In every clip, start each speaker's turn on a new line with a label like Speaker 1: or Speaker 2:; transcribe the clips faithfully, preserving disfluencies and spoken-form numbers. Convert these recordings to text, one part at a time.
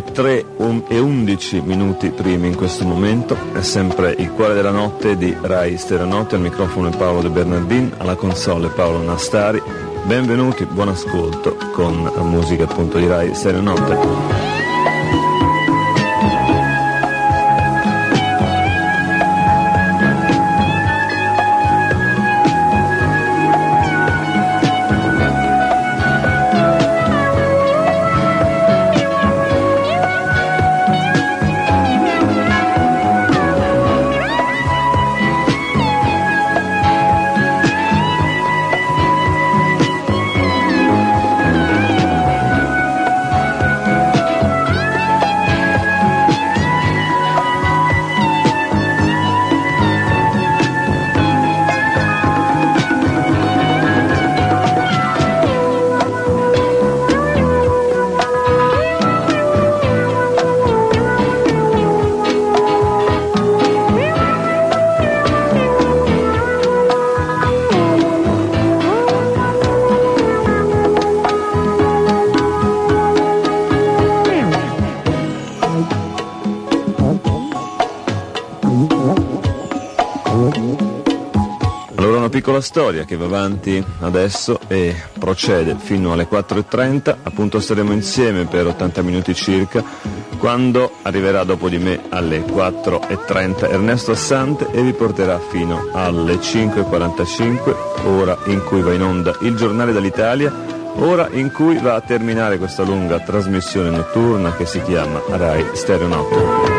Speaker 1: tre e undici minuti primi in questo momento. È sempre il cuore della notte di Rai Stereo Notte. Al microfono è Paolo De Bernardin, alla console Paolo Nastari. Benvenuti, buon ascolto con la musica appunto di Rai Stereo Notte. Piccola storia che va avanti adesso e procede fino alle quattro e trenta, appunto staremo insieme per ottanta minuti circa, quando arriverà dopo di me alle quattro e trenta Ernesto Assante e vi porterà fino alle cinque e quarantacinque, ora in cui va in onda il Giornale dall'Italia, ora in cui va a terminare questa lunga trasmissione notturna che si chiama Rai Stereo Notte.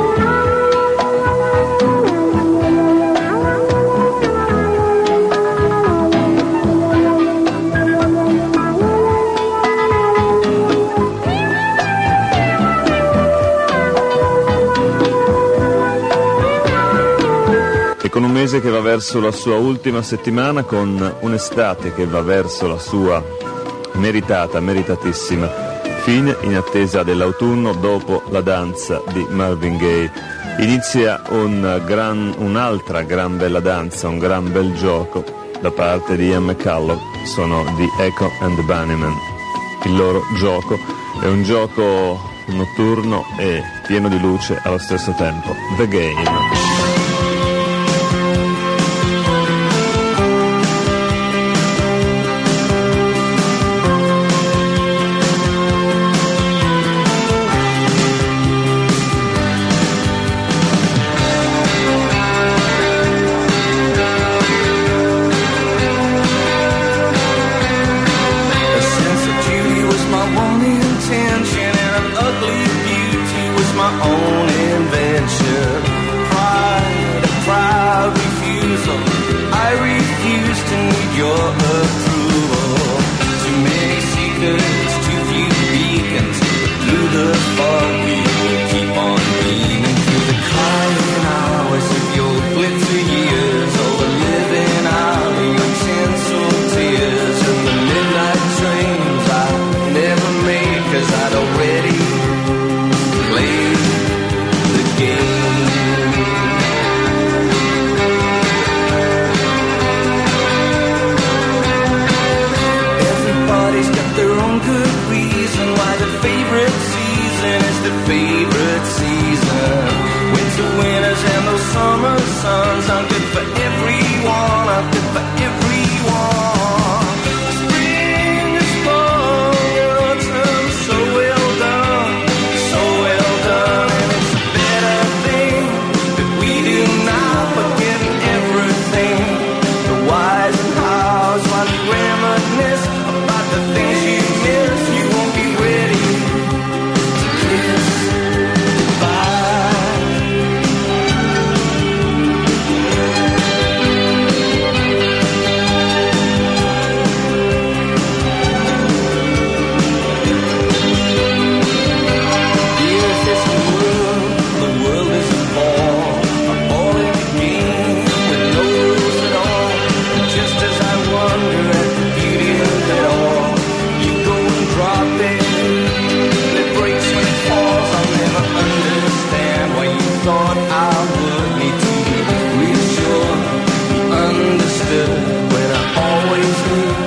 Speaker 1: Con un mese che va verso la sua ultima settimana, con un'estate che va verso la sua meritata, meritatissima fine, in attesa dell'autunno dopo la danza di Marvin Gaye. Inizia un gran, un'altra gran bella danza, un gran bel gioco da parte di Ian McCulloch, sono di Echo and the Bunnymen. Il loro gioco è un gioco notturno e pieno di luce allo stesso tempo. The Game.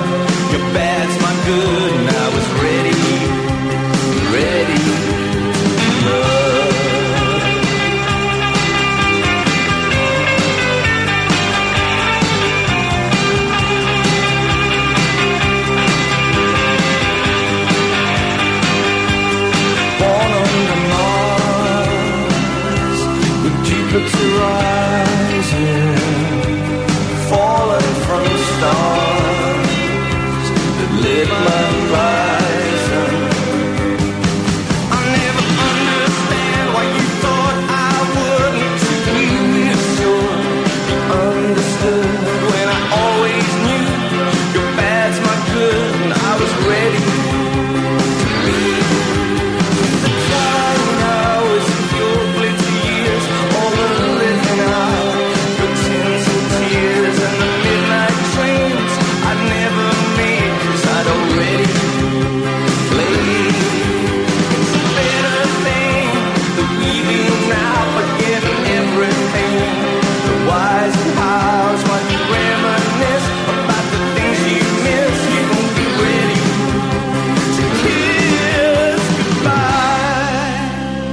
Speaker 2: When I was ready, ready trumpets rising, falling from stars that lit my horizon. I never understand why you thought I wouldn't. You sure understood when I always knew your bad's my good, and I was ready to leave. The dying hours of your glitzy years, all the living out, your tears and tears, and the midnight trains I never made, 'cause I'd already played. It's a better thing that we do now, forgetting everything. The whys and hows, while you reminisce about the things you miss, you won't be ready to kiss goodbye.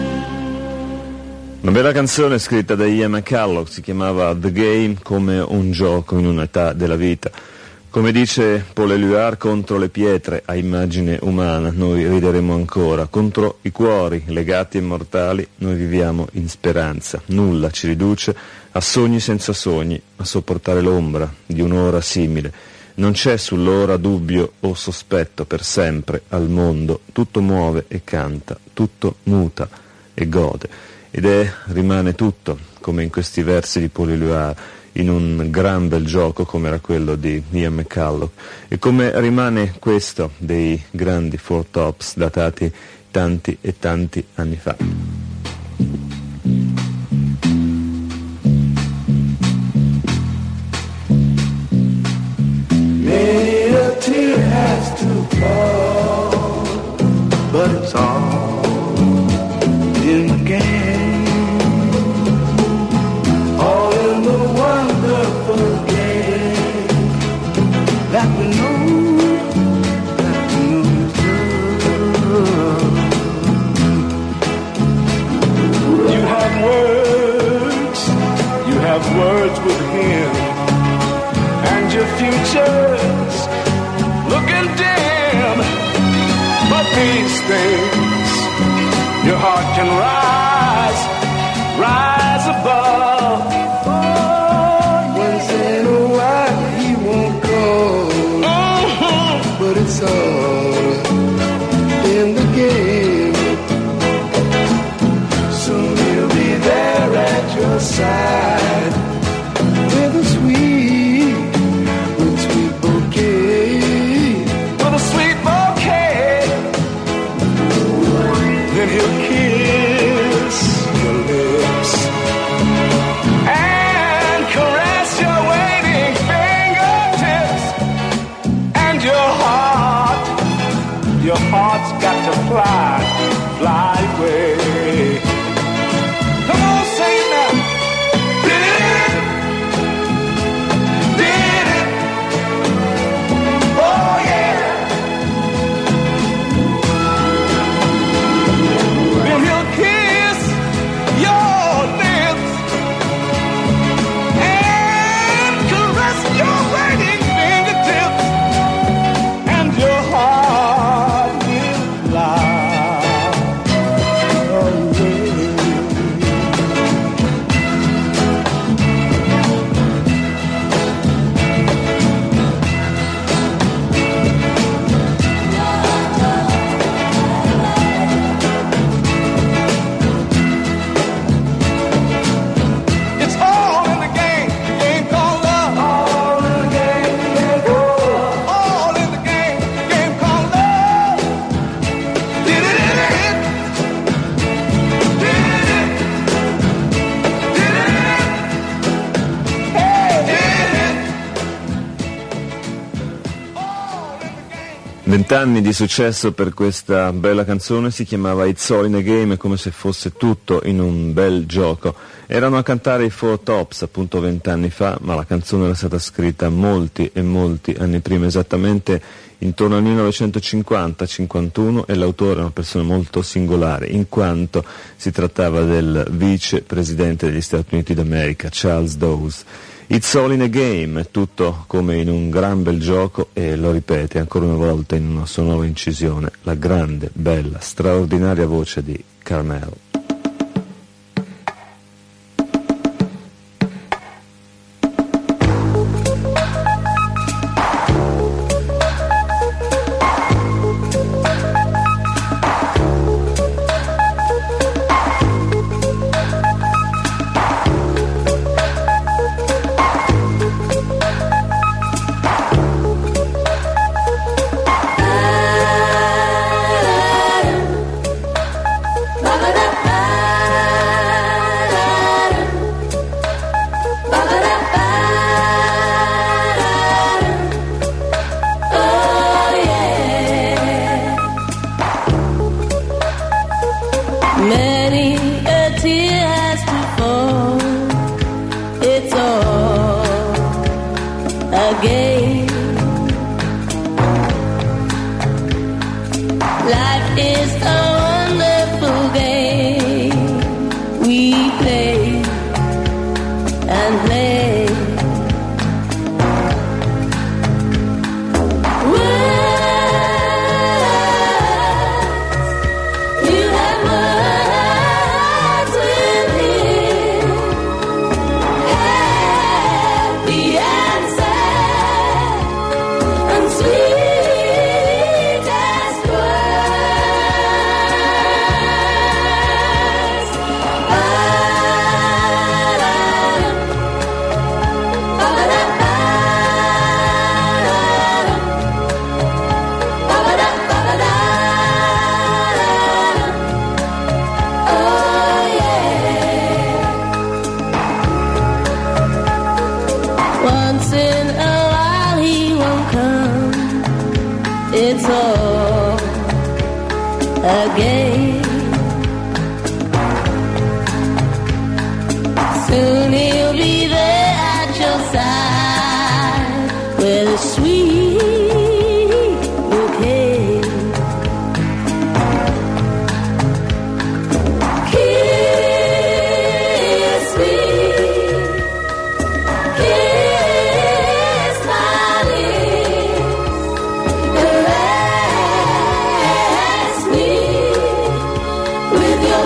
Speaker 1: Una bella canzone scritta da Ian McCulloch, si chiamava The Game, come un gioco in un'età della vita. Come dice Paul Éluard, contro le pietre a immagine umana noi rideremo ancora, contro i cuori legati e mortali noi viviamo in speranza. Nulla ci riduce a sogni senza sogni, a sopportare l'ombra di un'ora simile. Non c'è sull'ora dubbio o sospetto per sempre al mondo, tutto muove e canta, tutto muta e gode. Ed è, rimane tutto, come in questi versi di Paul Éluard, in un gran bel gioco come era quello di Ian McCulloch, e come rimane questo dei grandi Four Tops datati tanti e tanti anni fa.
Speaker 2: Many a tear has to fall, but it's all in the game, all in the wonderful game that we know, that we know is love. You have words, you have words with him, and your future's looking dim, but these things your heart can rise, rise above. Once in a while he won't go, mm-hmm. But it's all in the game. Soon he'll be there at your side with a sweet, with sweet bouquet, with a sweet bouquet. Then he'll kiss your lips and caress your waiting fingertips, and your heart, your heart's got to fly, fly away. Come on, say it now. Did it? Did it? Oh yeah. Then he'll kiss your lips and caress your waiting fingertips, and your heart will fly away. It's all in the game, the game called love. All in the game, the game called love. All in the game, the game called love. Did it, did it, did it, did it, hey, did it. All in the game.
Speaker 1: Vent'anni di successo per questa bella canzone, si chiamava It's All in a Game, come se fosse tutto in un bel gioco. Erano a cantare i Four Tops appunto vent'anni fa, ma la canzone era stata scritta molti e molti anni prima, esattamente intorno al millenovecentocinquanta cinquantuno, e l'autore è una persona molto singolare, in quanto si trattava del vicepresidente degli Stati Uniti d'America, Charles Dawes. It's all in a game, è tutto come in un gran bel gioco, e lo ripete ancora una volta in una sua nuova incisione, la grande, bella, straordinaria voce di Carmel.
Speaker 3: play and play. Again, soon he'll be there at your side with a sweet bouquet. Kiss me, kiss my lips, caress me with your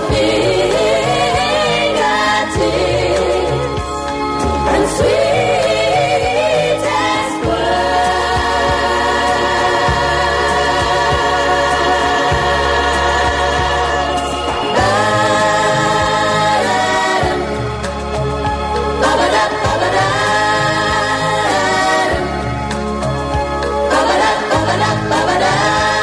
Speaker 3: fingertips and sweetest words. Ba-da-dum, ba-ba-da-ba-ba-da. Ba-ba-da-ba-ba-da, ba-ba-da.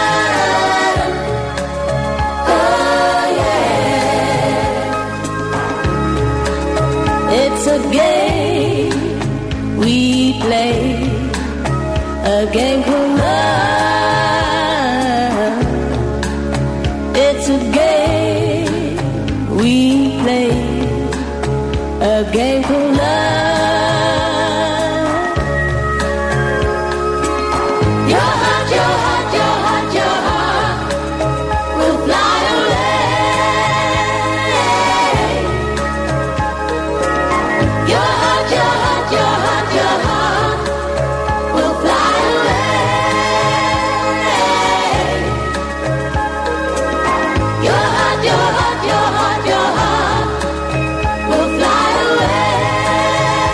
Speaker 3: It's a game we play, a game called love. It's a game we play, a game called love. Your heart, your heart, your heart, your heart will fly away. Your heart, your heart, your heart, your heart will fly away. Your heart, your heart, your heart, your heart will fly away.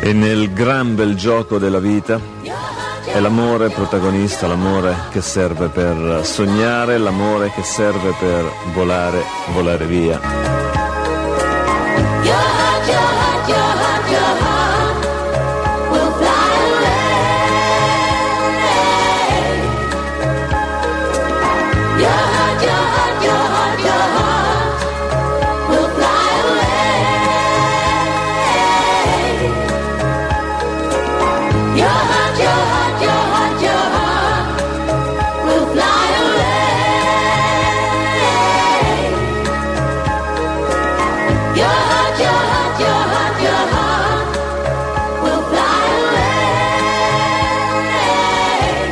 Speaker 1: E nel gran bel gioco della vita è l'amore protagonista, l'amore che serve per sognare, l'amore che serve per volare, volare via.
Speaker 3: Your heart, your heart, your heart, your heart will fly away. Your heart, your heart, your heart, your heart will fly away. Your heart, your heart, your heart, your heart will fly away. Your heart, your heart, your heart, your heart will fly away.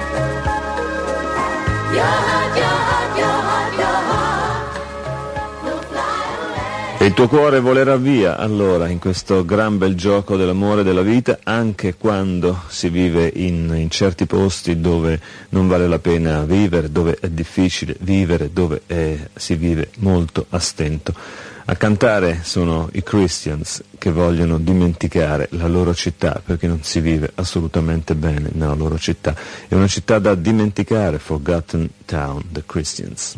Speaker 3: Your heart, your heart, your heart, your heart will fly away.
Speaker 1: E il tuo cuore volerà via allora in questo gran bel gioco dell'amore e della vita, anche quando si vive in, in certi posti dove non vale la pena vivere, dove è difficile vivere, dove è, si vive molto a stento. A cantare sono i Christians che vogliono dimenticare la loro città perché non si vive assolutamente bene nella loro città. È una città da dimenticare, Forgotten Town, the Christians.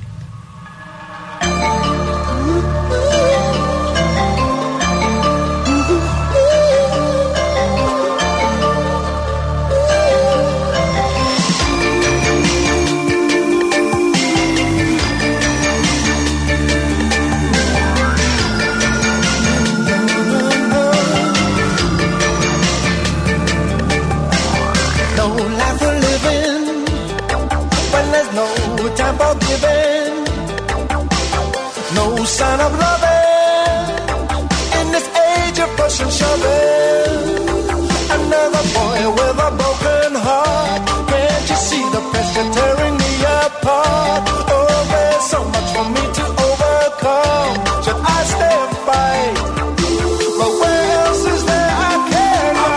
Speaker 2: No life for living when there's no time for giving. No sign of loving in this age of push and shoving. Another boy with a broken heart. Can't you see the pressure tearing me apart? Oh, there's so much for me to overcome. Should I stay and fight? But where else is there I can hide?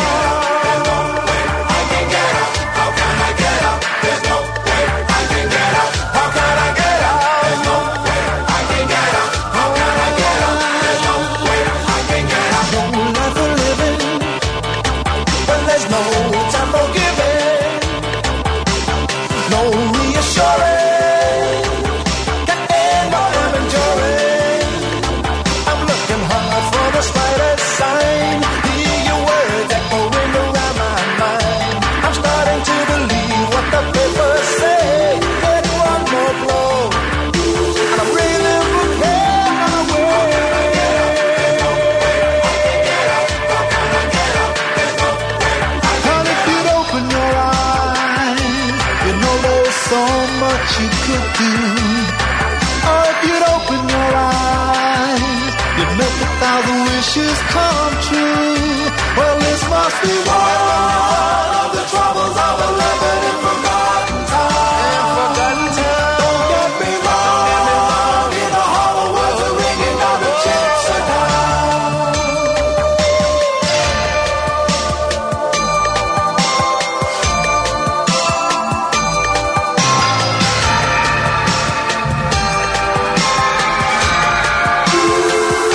Speaker 2: You could do, or if you'd open your eyes, you'd make a thousand wishes come true. Well, this must be one of the troubles of a living in forgotten time. In forgotten time. Don't get me wrong, in the hollow words are ringing down the chips are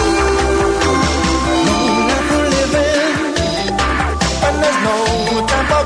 Speaker 2: time for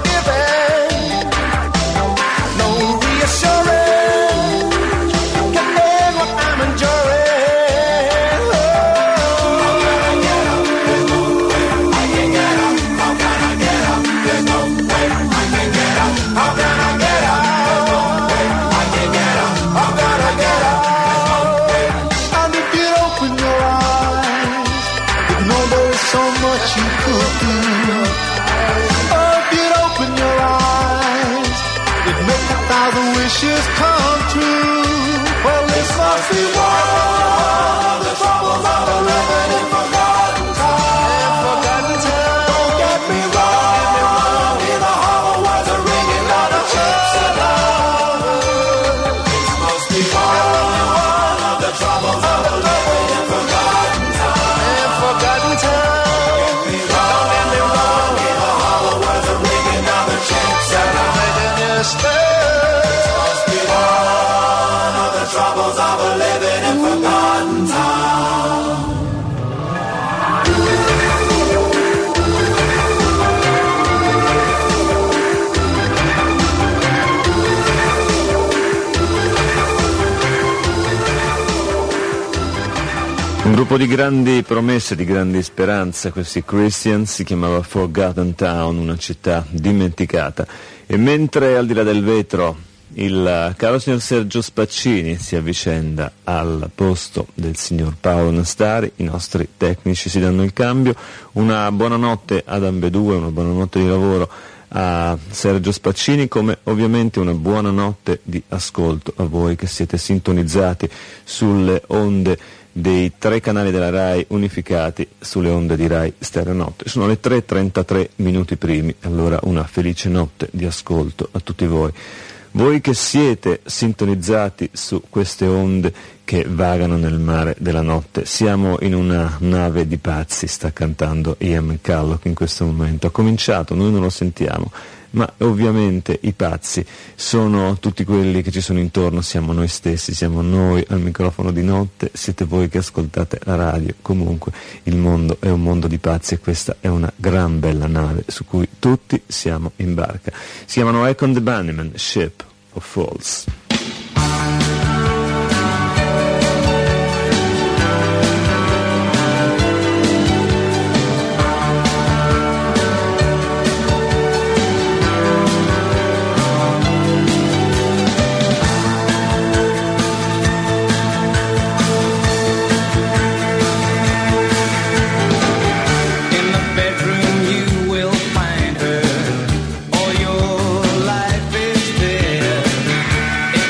Speaker 1: Un gruppo di grandi promesse, di grandi speranze, questi Christians, si chiamava Forgotten Town, una città dimenticata. E mentre al di là del vetro il caro signor Sergio Spaccini si avvicenda al posto del signor Paolo Nastari, i nostri tecnici si danno il cambio, una buonanotte ad ambedue, una buonanotte di lavoro a Sergio Spaccini, come ovviamente una buonanotte di ascolto a voi che siete sintonizzati sulle onde dei tre canali della RAI unificati sulle onde di RAI Stereo Notte. Sono le tre e trentatré minuti primi, allora una felice notte di ascolto a tutti voi. Voi che siete sintonizzati su queste onde che vagano nel mare della notte. Siamo in una nave di pazzi, sta cantando Ian McCulloch in questo momento. Ha cominciato, noi non lo sentiamo, ma ovviamente i pazzi sono tutti quelli che ci sono intorno, siamo noi stessi, siamo noi al microfono di notte, siete voi che ascoltate la radio. Comunque il mondo è un mondo di pazzi e questa è una gran bella nave su cui tutti siamo in barca. Si chiamano Econ the Bunnymen, Ship of Fools.
Speaker 2: All your life is there.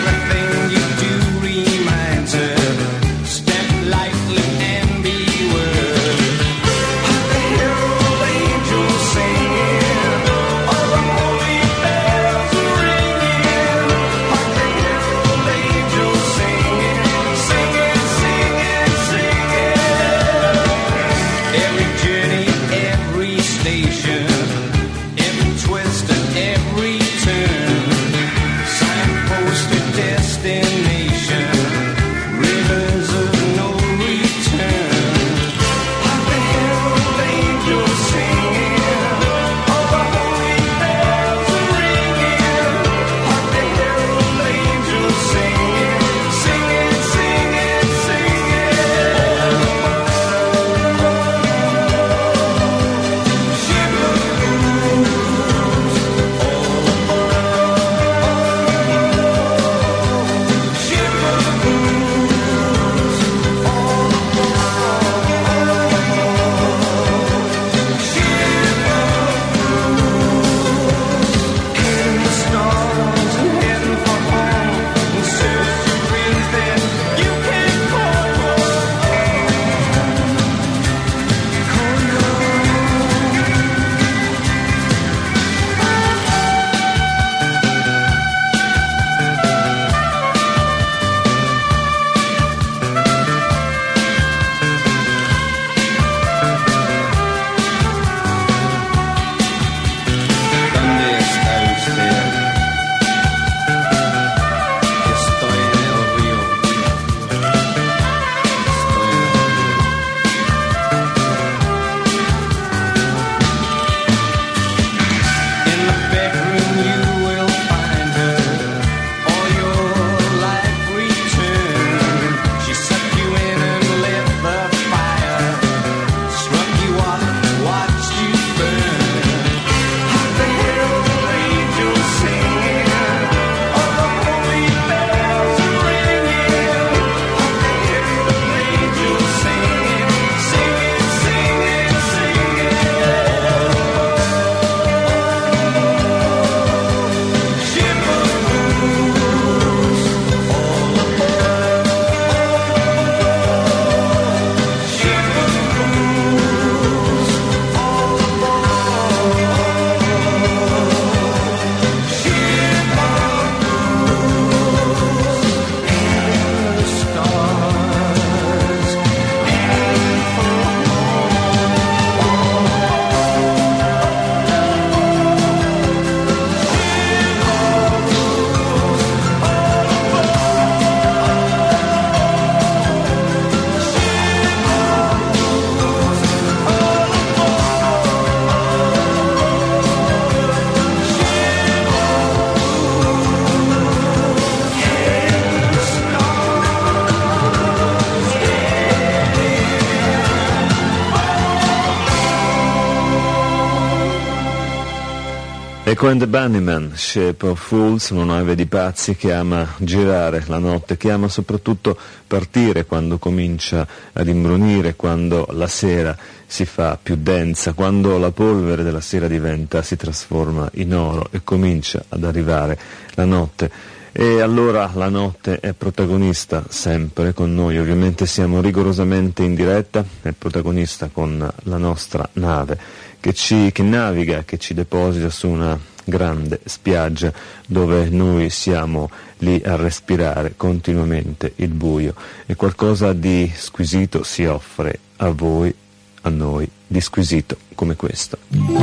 Speaker 1: Echo and the Bunnymen, Shape of Fools, una nave di pazzi che ama girare la notte, che ama soprattutto partire quando comincia ad imbrunire, quando la sera si fa più densa, quando la polvere della sera diventa, si trasforma in oro e comincia ad arrivare la notte. E allora la notte è protagonista sempre con noi, ovviamente siamo rigorosamente in diretta, è protagonista con la nostra nave che ci che naviga, che ci deposita su una grande spiaggia dove noi siamo lì a respirare continuamente il buio, e qualcosa di squisito si offre a voi, a noi, di squisito come questo.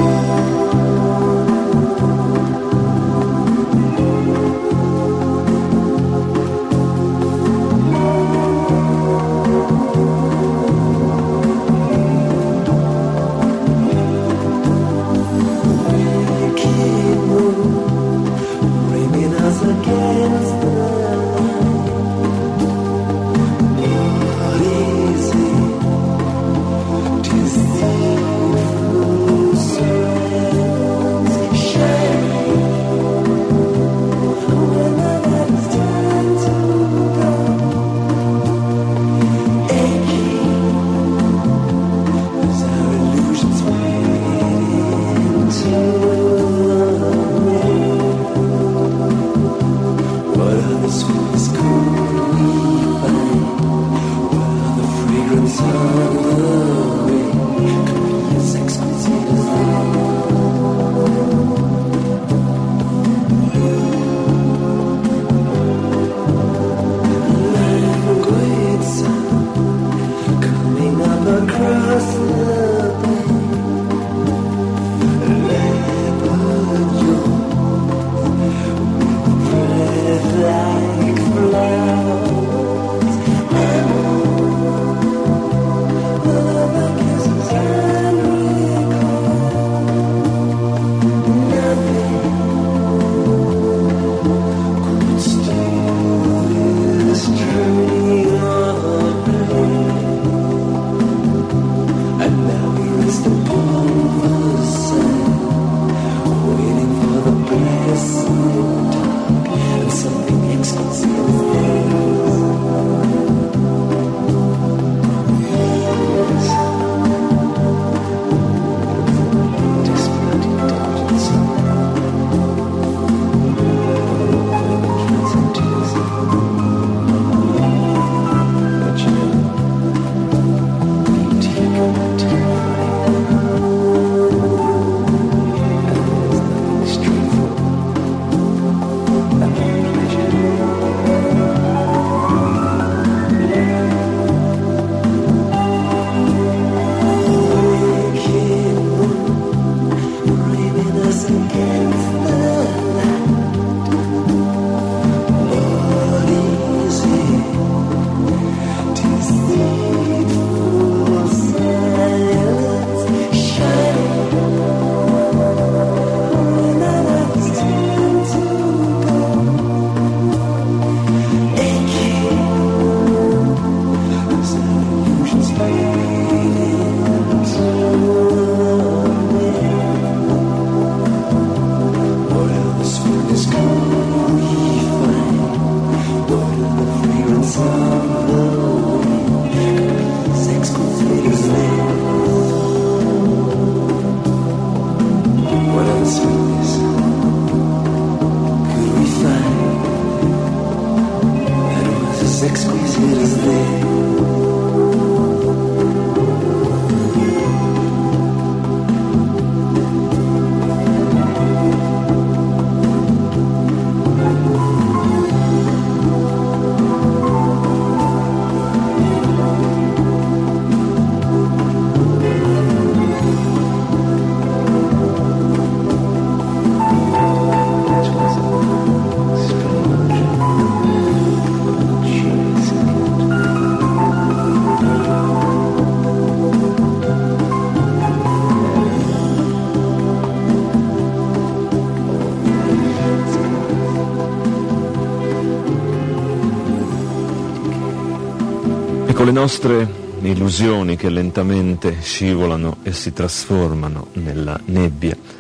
Speaker 1: Con le nostre illusioni che lentamente scivolano e si trasformano nella nebbia,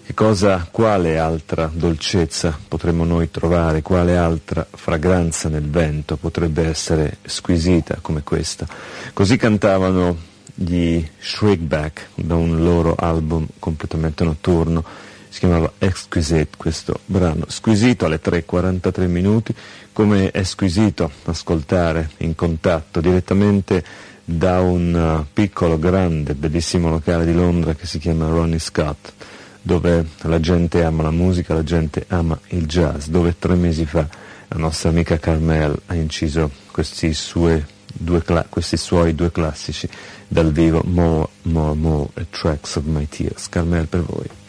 Speaker 1: Che cosa, quale altra dolcezza potremmo noi trovare, quale altra fragranza nel vento potrebbe essere squisita come questa? Così cantavano gli Shriekback da un loro album completamente notturno, si chiamava Exquisite questo brano, squisito alle tre e quarantatré minuti, come è squisito ascoltare in contatto direttamente da un uh, piccolo, grande, bellissimo locale di Londra che si chiama Ronnie Scott, dove la gente ama la musica, la gente ama il jazz, dove tre mesi fa la nostra amica Carmel ha inciso questi, sue due cla- questi suoi due classici dal vivo, More, More, More e Tracks of My Tears. Carmel, per voi.